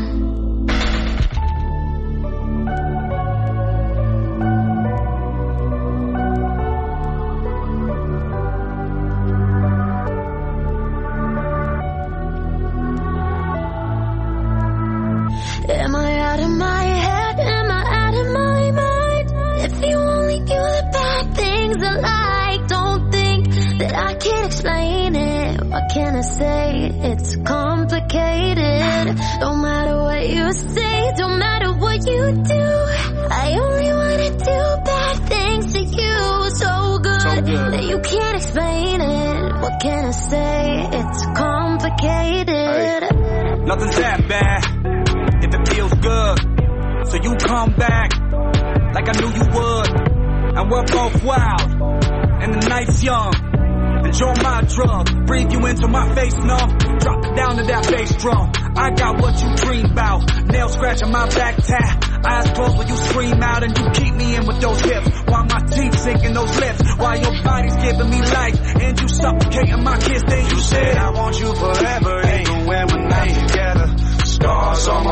Am I out of my head? Am I out of my mind? If you only knew the bad things I like, don't think that I can explain it. What can I say? It's complicated. Don't matter what you say, don't matter what you do. I only wanna do bad things to you, so good, So good. that you can't explain it. What can I say? It's complicated. Nothing's that bad if it feels good. So you come back like I knew you would. And we're both wild and the night's young. Enjoy my drug, breathe you into my face, numb. Drop it down to that bass drum. I got what you dream about. Nail scratching my back tap. Eyes closed when you scream out and you keep me in with those hips. While my teeth sink in those lips. While your body's giving me life and you suffocating my kiss. Then you said I want you forever. Even when we're not together. Scars on my body.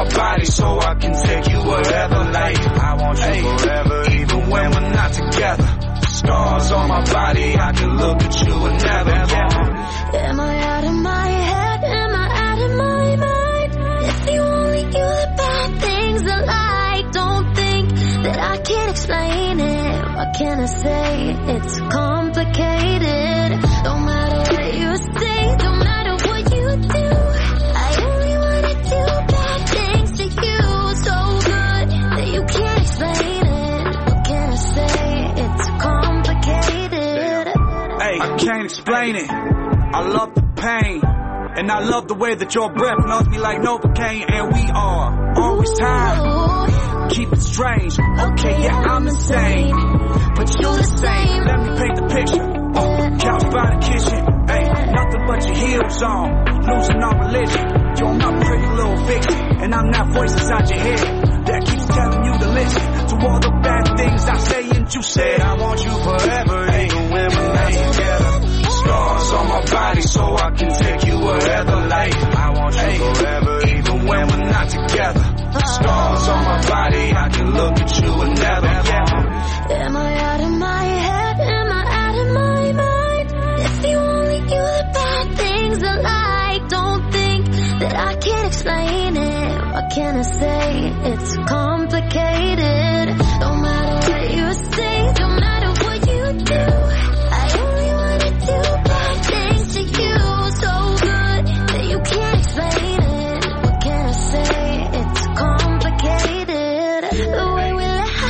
body so I can take you wherever. Like, I want you hey, forever, even when we're not together. Scars on my body, I can look at you and never, never. Am I out of my head? Am I out of my mind? If you only knew the bad things I like, don't think that I can't explain it. What can I say? It's complicated. Don't matter what you say, don't matter what you do. I only wanna do bad things to you, so good that you can't explain it. What can I say? It's complicated. Hey, I can't explain it. I love the pain, and I love the way that your breath knows me like Novocaine. And we are always tired. Keep it strange. Okay, yeah, I'm insane, but you the same. Let me paint the picture. Oh, couch by the kitchen. Hey, nothing but your heels on, losing all religion. You're my pretty little vixen, and I'm that voice inside your head that keeps telling you to listen to all the bad things I say. And you said I want you forever, even when we're not together. Scars on my body so I can take you wherever. Like, I want you forever, even when we're not together. Scars on my body, I can look at you and never, never. Am I out of my head? Am I out of my mind? If you only knew the bad things I like, don't think that I can't explain it. What can I say? It's complicated. Don't matter what you say, don't matter what you do. I only wanna do bad things to you, so good that you can't explain it. What can I say? It's complicated. The way we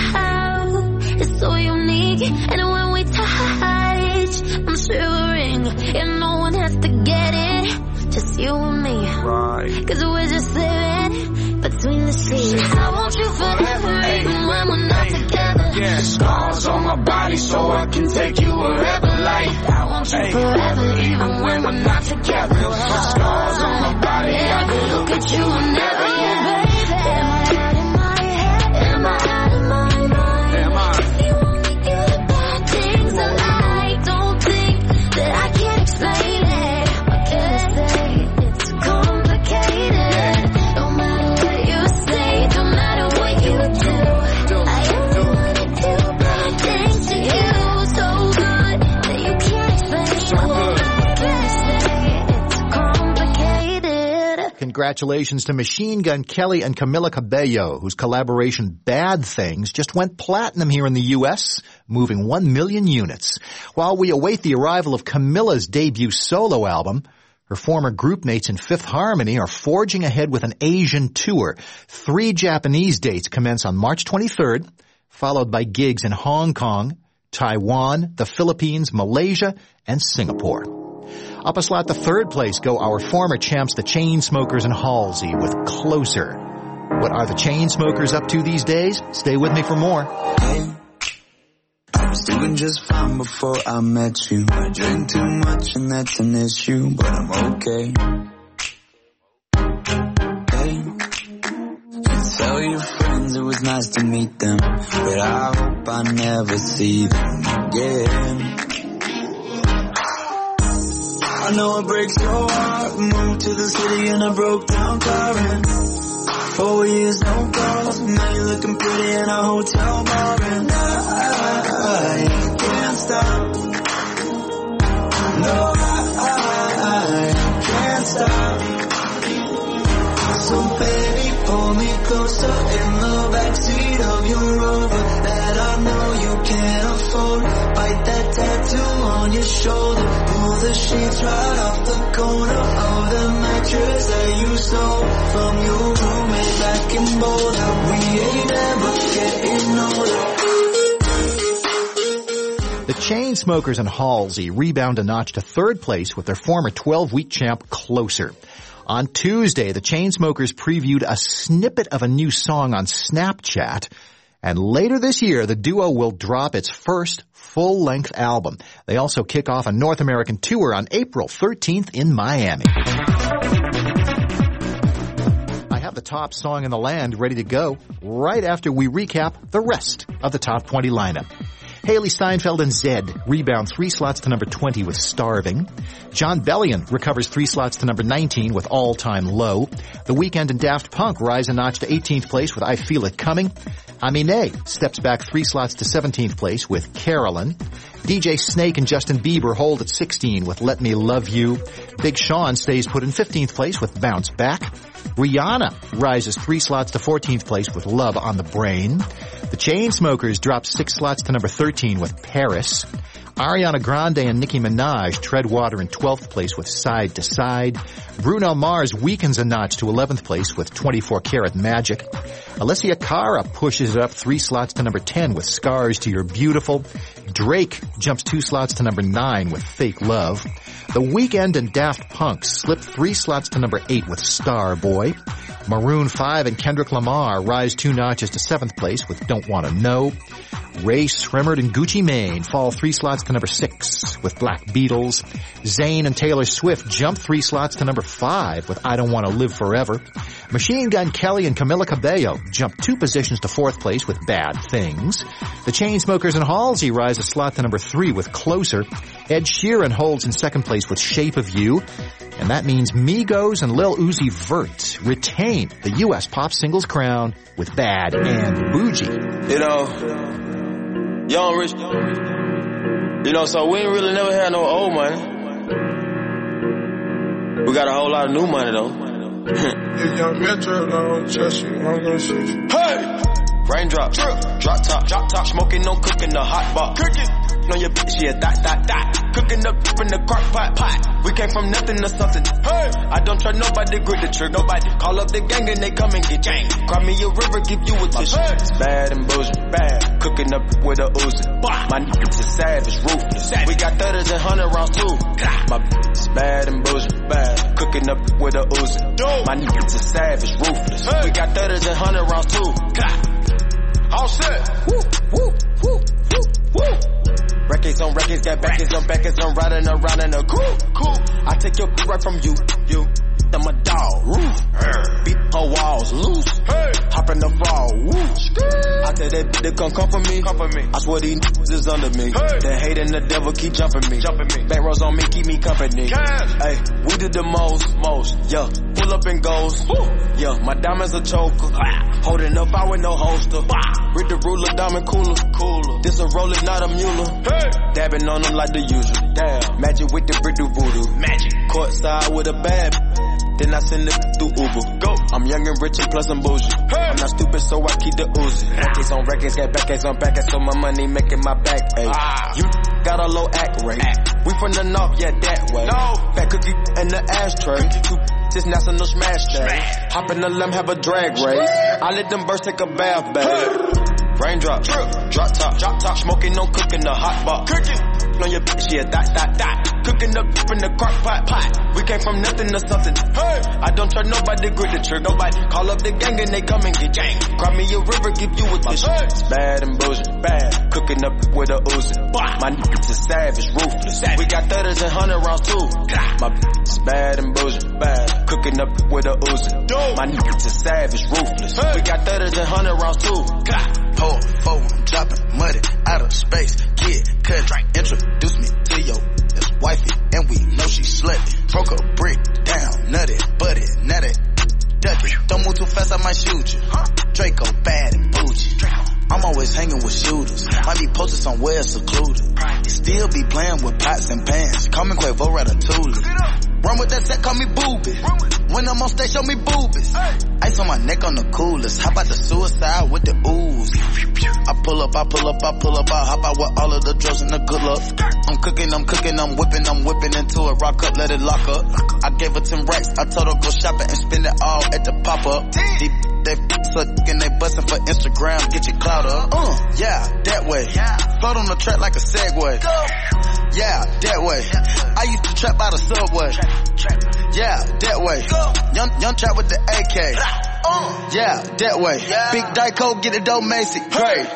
laugh is so unique, and when we touch, I'm shivering, and no one has to get it, just you and me. Right. Cause we're just living between the sheets. I want you forever, hey, even when we're not hey, together. Yeah, scars on my body so I can take you wherever. Like, I want you hey, forever, even when we're not together. Scars on my body, I can look at you and never, yeah. Am I out of my head? Am I out of my mind? Am I? If you only knew the bad things I like, don't think that I can't explain it. What can I say? It's complicated. Don't matter what you say, don't matter what you do. I only wanna do bad things to you, so good that you can't explain it. What can I say? It's complicated. Congratulations to Machine Gun Kelly and Camila Cabello, whose collaboration Bad Things just went platinum here in the U S, moving one million units. While we await the arrival of Camila's debut solo album, her former group mates in Fifth Harmony are forging ahead with an Asian tour. Three Japanese dates commence on March twenty-third, followed by gigs in Hong Kong, Taiwan, the Philippines, Malaysia, and Singapore. Up a slot to third place go our former champs, the Chainsmokers and Halsey, with Closer. What are the Chainsmokers up to these days? Stay with me for more. Hey, I was doing just fine before I met you. I drink too much and that's an issue, but I'm okay. Hey, you tell your friends it was nice to meet them, but I hope I never see them again. I know it breaks your heart. Moved to the city in a broke down car and four years no calls. Now you're looking pretty in a hotel bar and I, I can't stop. No, I, I can't stop. So baby, pull me closer in the backseat of your Rover that I know you can't afford. Bite that tattoo on your shoulder. Pull the sheets right off the corner of the mattress that you stole from your roommate back in Boulder. We ain't ever getting older. The Chainsmokers and Halsey rebound a notch to third place with their former twelve-week champ, Closer. On Tuesday, the Chainsmokers previewed a snippet of a new song on Snapchat, and later this year, the duo will drop its first full-length album. They also kick off a North American tour on April thirteenth in Miami. I have the top song in the land ready to go right after we recap the rest of the Top twenty lineup. Haley Steinfeld and Zed rebound three slots to number twenty with Starving. John Bellion recovers three slots to number nineteen with All Time Low. The Weeknd and Daft Punk rise a notch to eighteenth place with I Feel It Coming. Aminé steps back three slots to seventeenth place with Carolyn. D J Snake and Justin Bieber hold at sixteen with Let Me Love You. Big Sean stays put in fifteenth place with Bounce Back. Rihanna rises three slots to fourteenth place with Love on the Brain. The Chainsmokers drop six slots to number thirteen with Paris. Ariana Grande and Nicki Minaj tread water in twelfth place with Side to Side. Bruno Mars weakens a notch to eleventh place with twenty-four karat Magic. Alessia Cara pushes up three slots to number ten with Scars to Your Beautiful. Drake jumps two slots to number nine with Fake Love. The Weeknd and Daft Punk slip three slots to number eight with Starboy. Maroon five and Kendrick Lamar rise two notches to seventh place with Don't Wanna Know. Ray Shremmerd and Gucci Mane fall three slots to number six with Black Beatles. Zayn and Taylor Swift jump three slots to number five with I Don't Wanna Live Forever. Machine Gun Kelly and Camila Cabello jump two positions to fourth place with Bad Things. The Chainsmokers and Halsey rise a slot to number three with Closer. Ed Sheeran holds in second place with Shape of You. And that means Migos and Lil Uzi Vert retain the U S pop singles crown with Bad and Bougie. You know, young rich, you know, so we ain't really never had no old money. We got a whole lot of new money though. If young Metro don't trust you, I'm gonna shoot you. Hey! Raindrop, drip, drop top, drop top, smoking, no cooking, the hot pot. Cooking, on your bitch, yeah, dot, dot, dot. Cooking up in the crock pot, pot. We came from nothing to something. Hey! I don't try nobody, grip the trick, nobody. Call up the gang and they come and get gang. Cry me a river, give you a tissue. It's bad and bullshit, bad. Cooking up with a Uzi. My niggas is savage, ruthless. We got thudders and hundred rounds too. My bitch is bad and bullshit, bad. Cooking up with a Uzi. My niggas is savage, ruthless. We got thudders and hundred rounds too. All set. Woo, woo, woo, woo, woo. Records on records, got backers on backers, I'm riding around in a cool, cool. I take your right from you, you. I'm a dog, roof. Beat her walls loose. Hey. Hop in the fall, woo. I tell that bitch they gon' come for me. Come for me. I swear these niggas is under me. Hey. The hate and the devil keep jumping me. Jumping me. Back rows on me, keep me company. Hey, we did the most, most. Yeah, pull up and goes. Woo. Yeah, my diamonds a choker. Ah. Holding up, I with no holster. Ah. Read the ruler, diamond cooler, cooler. This a roller, not a mule. Hey. Dabbing on them like the usual. Damn. Magic with the brick do voodoo. Magic. Courtside with a bad. Then I send it through Uber. Go. I'm young and rich and plus I'm bougie. Hey. I'm not stupid, so I keep the Uzi. Records on records, got backers on backers, so my money making my back ache. Ah. You got a low act rate. Act. We from the north, yeah, that way. No. Fat cookie in the ashtray. Two just national smash that. Hop in the limb, have a drag race. I let them birds take a bath, baby. Hey. Raindrop, drip, drop top, drop top, smoking, no cooking, the hot pot. Cooking, on your bitch, yeah, dot, dot, dot. Cooking up in the crock pot, pot. We came from nothing to something. Hey, I don't try nobody, grip the trick, nobody. Call up the gang and they come and get gang. Cry me a river, give you a tissue. It's bad and bullshit, bad. Cooking up with a Uzi. My niggas is savage, ruthless. We got thudders and hundred rounds too. My bitch is bad and bullshit, bad. Cooking up with a Uzi. My niggas is savage, ruthless. We got thudders and hundred rounds too. Pour, four, I'm dropping muddy out of space. Kid, cut, introduce me to your this wifey, and we know she slutty. Broke a brick down, nutty, buddy, nutty, ducky. Don't move too fast, I might shoot you. Draco, bad and bougie. I'm always hanging with shooters. Might be posted somewhere secluded. Still be playing with pots and pans. Call me Quavo Ratatouille. Run with that set, call me booby. When I'm on stage, show me boobies. Ice on my neck on the coolest. How about the suicide with the ooze? I pull up, I pull up, I pull up, I hop out with all of the drugs and the good luck. I'm cooking, I'm cooking, I'm whipping, I'm whipping into it. Rock up, let it lock up. I gave her ten racks, I told her go shopping and spend it all at the pop-up. Deep, they sucking, they busting for Instagram, get your clout up. Uh, yeah, that way. Float on the track like a Segway. Yeah, that way. I used to trap by the subway. Yeah, that way. Young, young trap with the A K. Yeah, that way. Big Dyco, get it dough, Macy. Great.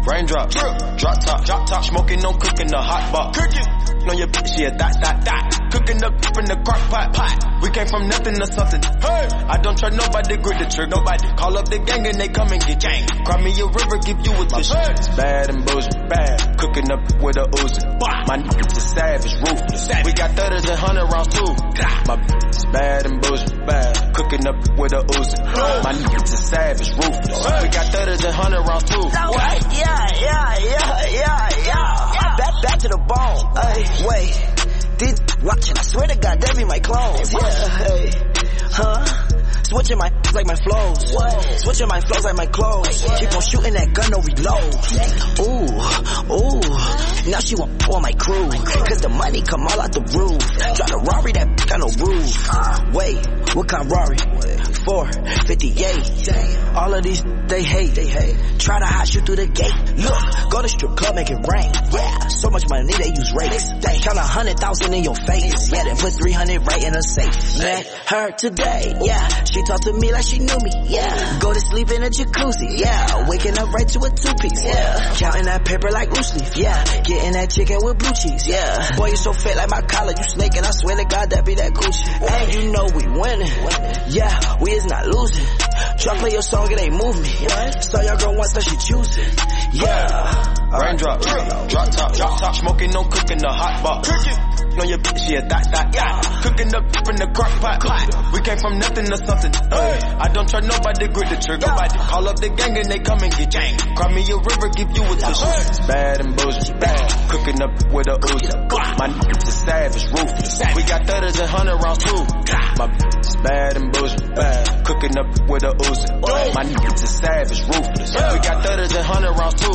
Raindrop, drip, drop top, drop top. Smoking, no cooking, the hot pot. Cooking. On your bitch, yeah, that, that, that. Cooking up in the crock pot, pot. We came from nothing to something. Hey, I don't trust nobody, grip the trigger. Nobody call up the gang and they come and get gang. Cry me a river, give you a tissue. It's bad and bullshit, bad. Cooking up with a Uzi. My niggas is savage, ruthless. We got thudders and hundred rounds too. My bitch is bad and bullshit, bad. Cooking up with a Uzi. My niggas is savage, ruthless. We got thudders and hundred rounds too. What? Yeah, yeah, yeah, yeah, yeah. Back, back to the bone. Ay, wait. These watching, I swear to God, they be my clones. Yeah, hey, huh? Switching my like my flows. Switching my flows like my clothes. Keep on shooting that gun, no reload. Ooh, ooh. Now she want on my crew. Cause the money come all out the roof. Drive a Rari that got no roof. Wait, what kind of Rari? four fifty-eight. All of these, they hate. They hate. Try to hide you through the gate. Look, go to strip club, make it rain. Yeah, so much money they use rates. They count a hundred thousand in your face. Yeah, then put three hundred right in a safe. Met her today. Yeah, she talked to me like she knew me. Yeah, go to sleep in a jacuzzi. Yeah, waking up right to a two piece. Yeah, counting that paper like loose leaf. Yeah, getting that chicken with blue cheese. Yeah, boy you so fat like my collar. You snaking, I swear to God that be that Gucci. And you know we winning. Yeah, we is not losing. Try play your song, it ain't move me. Saw your girl once, that she choosing. Yeah. Raindrop, drop top, drop top. Smoking, no cooking, the hot pot. On your bitch, yeah, that, that, yeah. Cooking up in the crock pot. We came from nothing to something. Hey, I don't trust nobody, grip the trigger. Nobody call up the gang and they come and get gang. Cry me a river, give you a tissue. It's bad and bullshit, bad. Cooking up with a Uzi. My niggas is savage, ruthless. We got thudders and hundred rounds too. My bitch is bad and bullshit, bad. Cooking up with a Uzi. My niggas is savage, ruthless. We got thudders and hundred rounds too.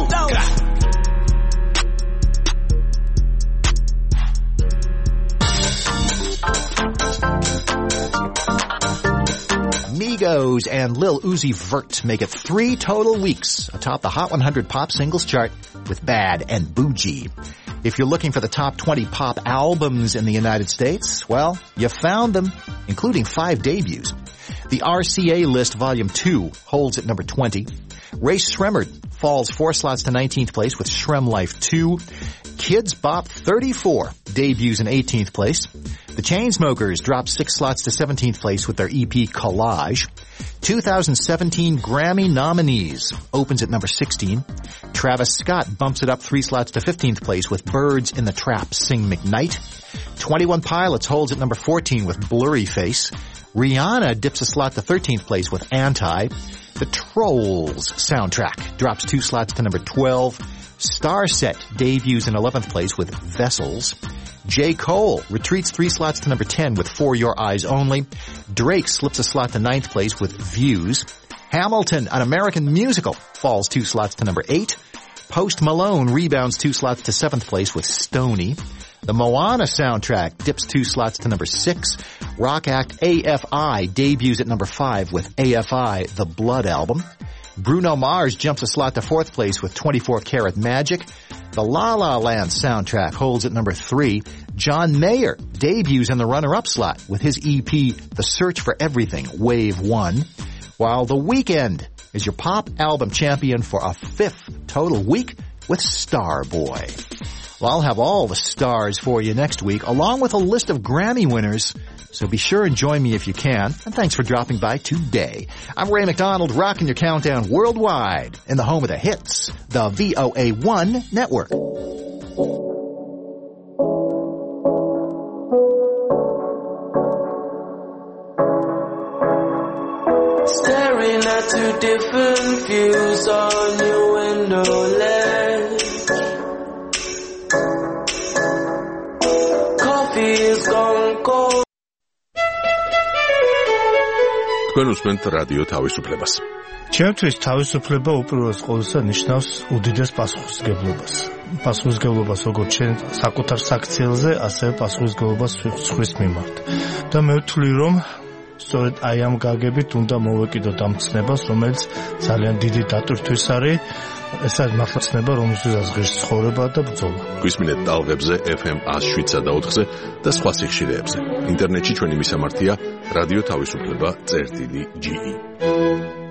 Migos and Lil Uzi Vert make it three total weeks atop the Hot one hundred Pop Singles chart with Bad and Bougie. If you're looking for the top twenty pop albums in the United States, well, you found them, including five debuts. The R C A List Volume two holds at number twenty. Ray Shremmerd falls four slots to nineteenth place with Shrem Life two. Kids Bop thirty-four debuts in eighteenth place. The Chainsmokers drop six slots to seventeenth place with their E P Collage. two thousand seventeen Grammy nominees opens at number sixteen. Travis Scott bumps it up three slots to fifteenth place with Birds in the Trap Sing McKnight. twenty-one Pilots holds at number fourteen with Blurry Face. Rihanna dips a slot to thirteenth place with Anti. The Trolls soundtrack drops two slots to number twelve. Starset debuts in eleventh place with Vessels. J. Cole retreats three slots to number ten with For Your Eyes Only. Drake slips a slot to ninth place with Views. Hamilton, an American musical, falls two slots to number eight. Post Malone rebounds two slots to seventh place with Stoney. The Moana soundtrack dips two slots to number six. Rock act A F I debuts at number five with A F I, The Blood Album. Bruno Mars jumps a slot to fourth place with twenty-four Karat Magic. The La La Land soundtrack holds at number three. John Mayer debuts in the runner-up slot with his E P, The Search for Everything, Wave one. While The Weeknd is your pop album champion for a fifth total week with Starboy. Well, I'll have all the stars for you next week, along with a list of Grammy winners. So be sure and join me if you can. And thanks for dropping by today. I'm Ray McDonald, rocking your countdown worldwide in the home of the hits, the V O A one Network. Staring at two different views on your window ledge. Coffee is gone cold. თქვენ უსმენთ რადიო თავისუფლებას. ჩემთვის თავისუფლება უპირველეს ყოვლისა ნიშნავს უდიდეს პასუხისმგებლობას. პასუხისმგებლობას როგორც ჩვენ საკუთარ საქციელზე, ასევე პასუხისმგებლობას სხვის მიმართ. და მე ვთვლი, რომ სწორედ აი ამ გაგებით უნდა მოვეკიდოთ ამ ცნებას, რომელიც ძალიან დიდი დატვირთვის არის. ეს არის მართლა ცნება, რომელსაც ღირს ცხოვრება და ბრძოლა. გვისმინეთ ტალღებზე F M one oh seven point four-ზე და სხვა სიხშირეებზე. ინტერნეტში ჩვენი მისამართია რადიო თავისუფლება წერტილი G E.